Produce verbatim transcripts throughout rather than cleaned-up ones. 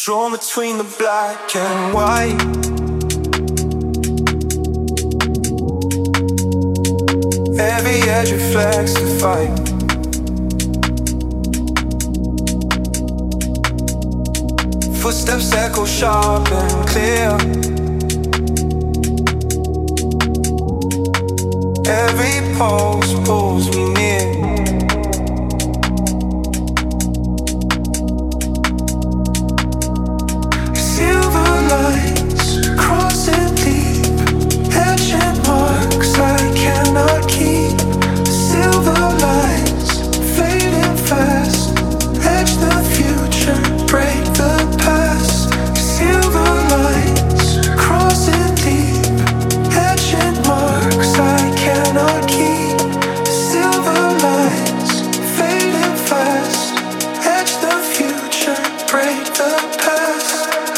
Drawn between the black and white. Every edge reflects the fight. Footsteps echo sharp and clear. Every pulse pulls me near. Silver lights crossing deep, etching marks I cannot keep. Silver lights fading fast, etch the future, break the past. Silver lights crossing deep, etching marks I cannot keep. Silver lights fading fast, etch the future, break the past.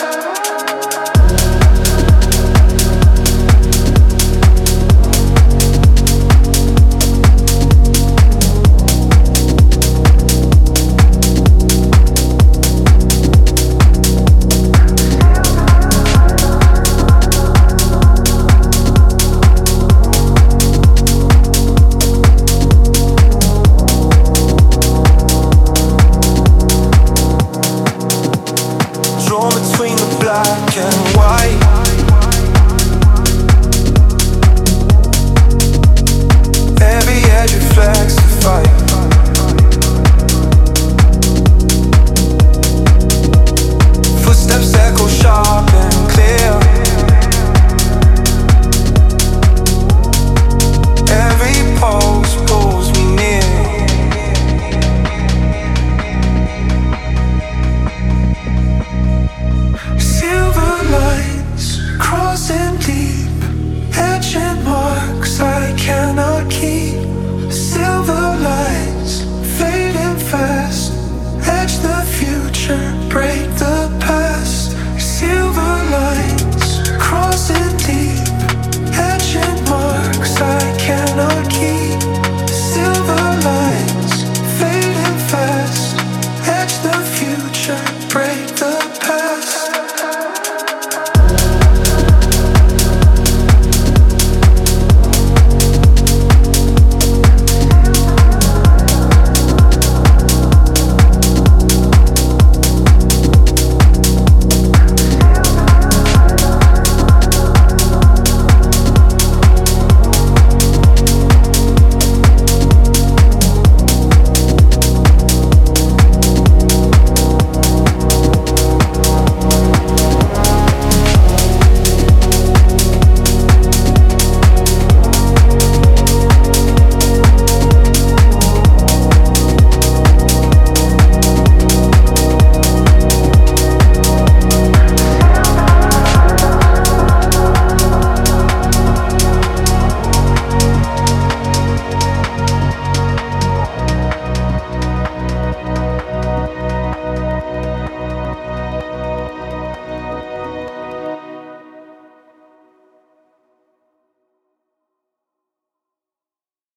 Between the black and white. Every edge reflects the fight. Footsteps echo sharp and clear. Every pulse pulls me near. See